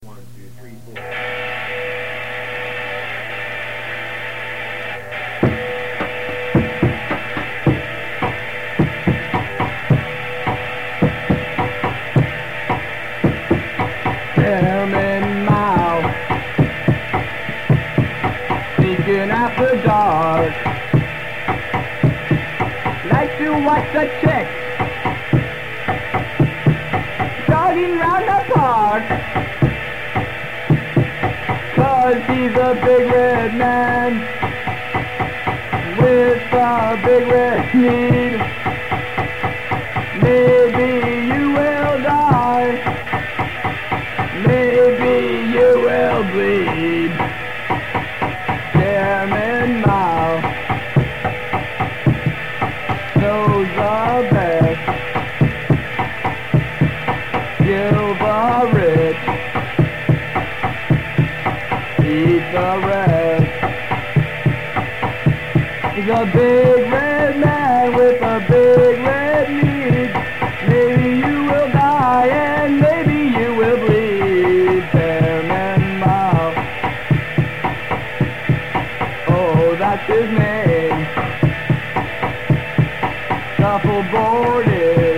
1, 2, 3, 4. Chairman Mao, sneaking after dark, like to watch the chick jogging round the park, 'cause he's a big red man with a big red need. Maybe you will die, maybe you will bleed. Chairman Mao knows the best. Kill the rich, eat the rest. He's a big red man with a big red need. Maybe you will die and maybe you will bleed. Chairman Mao, oh, that's his name. Shuffleboard is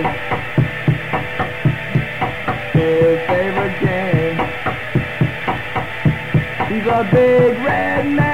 his favorite game. He's a big red man